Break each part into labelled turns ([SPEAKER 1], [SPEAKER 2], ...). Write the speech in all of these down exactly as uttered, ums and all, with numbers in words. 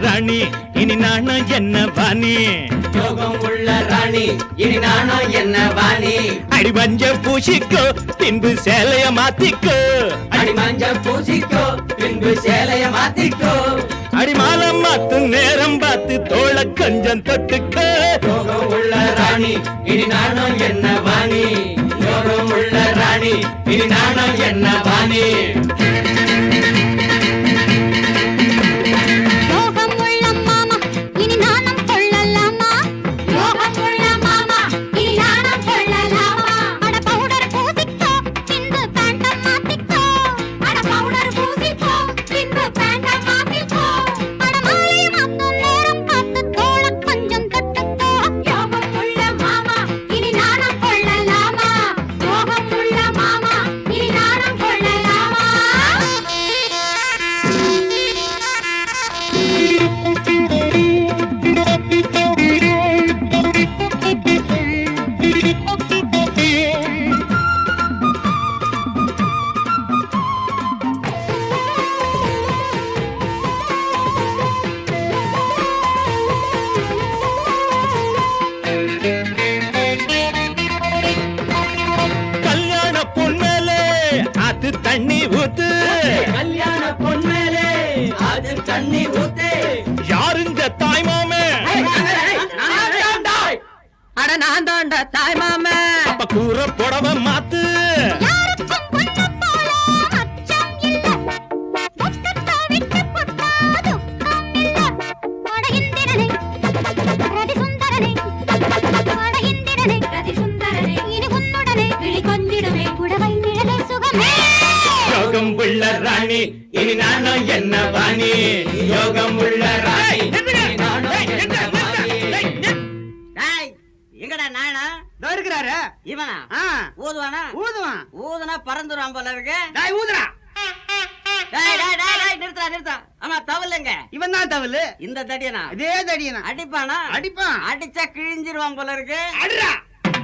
[SPEAKER 1] ராணி இனி நானும் என்ன வாணி
[SPEAKER 2] யோகம் உள்ள ராணி இனி நானும் என்ன வாணி
[SPEAKER 1] அடி மஞ்ச பூசிக்கோ பின்பு சேலைய மாத்திக்கோ
[SPEAKER 2] அடி மஞ்ச பூசிக்கோ பின்பு சேலைய மாத்திக்கோ
[SPEAKER 1] அடி மாலம் மாத்து நேரம் பார்த்து தோள கொஞ்சம் தொட்டுக்கோ
[SPEAKER 2] யோகம் உள்ள ராணி இனி நானும் என்ன வாணி யோகம் உள்ள ராணி இனி நானும் என்ன வாணி
[SPEAKER 1] தண்ணி ஊத்து
[SPEAKER 2] கல்யாண பொன்மேலே அது தண்ணி ஊத்து
[SPEAKER 1] யாருங்க தாய் மாமே
[SPEAKER 3] அட நான் தாண்ட தாய் மாமே
[SPEAKER 1] அப்ப கூற புடவ மாத்து யோகம் உள்ள ராணி இனி நானும் என்ன வாணி யோகம் உள்ள ராணி
[SPEAKER 2] எங்கடா நானா
[SPEAKER 3] இருக்கிறாரு
[SPEAKER 2] இவனா ஊதுவானா
[SPEAKER 3] ஊதுவான்
[SPEAKER 2] ஊதுனா பறந்துரும் போல இருக்கு
[SPEAKER 3] ஊதுறா
[SPEAKER 2] நிறுத்தா நிறுத்தா ஆமா தவலுங்க
[SPEAKER 3] இவன் தான் தவலு
[SPEAKER 2] இந்த தடியனா
[SPEAKER 3] இதே தடியனா
[SPEAKER 2] அடிப்பானா
[SPEAKER 3] அடிப்பான்
[SPEAKER 2] அடிச்சா கிழிஞ்சிருவான் போல இருக்கு
[SPEAKER 3] அடிடா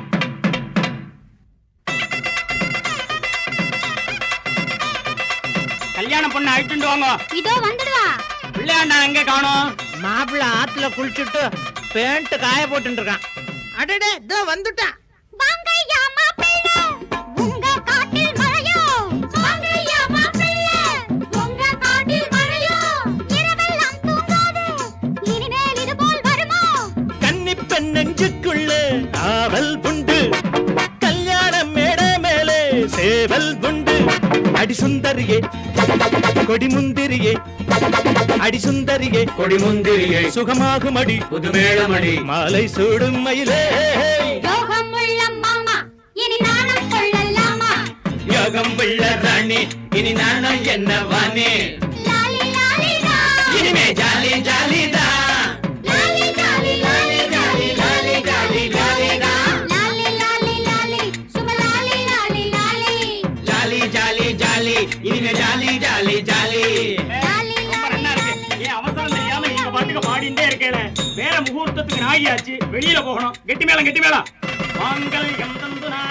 [SPEAKER 3] கல்யாணம் பொண்ணு அழிச்சுட்டு வாங்க
[SPEAKER 4] இதோ வந்துடுவா
[SPEAKER 3] பிள்ளையாண்டா எங்க காணோம்
[SPEAKER 1] மாப்பிள்ள ஆத்துல குளிச்சுட்டு பேண்ட் காய போட்டு இருக்கான்
[SPEAKER 3] அடடே இதோ வந்துட்டான்
[SPEAKER 4] வாங்கய்யா மாப்பிள்ளை உங்க காட்டில் மழையோ வாங்கய்யா மாப்பிள்ளை உங்க காட்டில் மழையோ இரவெல்லாம் தூங்காது இனிமேல் இது போல் வருமோ
[SPEAKER 1] கன்னி பெண் நெஞ்சுக்குள்ள ஆவல் புண்டு கல்யாண மேடை மேலே சேவல் புண்டு அடி சுந்தரியே கொடி முந்திரியே அடி சுந்தரியே
[SPEAKER 2] கொடி முந்திரியே
[SPEAKER 1] சுகமாகும் அடி
[SPEAKER 2] புதுமேளமடி
[SPEAKER 1] மாலை சூடும் மயிலே
[SPEAKER 4] யோகம் உள்ள மாமா இனி நாணம் கொள்ளலாமா
[SPEAKER 1] யோகம் உள்ள ராணி இனி நானும் என்ன வாணி
[SPEAKER 4] லாலி லாலி லா
[SPEAKER 1] இனிமே ஜாலி ஜாலி தான்
[SPEAKER 4] லாலி லாலி லாலி லாலி லாலி லாலி லாலி லா லாலி லாலி லாலி சுப லாலி லாலி லாலி
[SPEAKER 1] ஜாலி ஜாலி ஜாலி இனிமே ஜாலி ஜாலி ஜாலி
[SPEAKER 4] லாலி
[SPEAKER 3] ஏன் அவசரம் தெரியாம நீங்க பாட்டுக்கு பாடிட்டே இருக்கேல வேற முகூர்த்தத்துக்கு நாகியாச்சு வெளியில போகணும் கெட்டி மேளம் கெட்டி மேளம் மாங்கல்யம் தந்து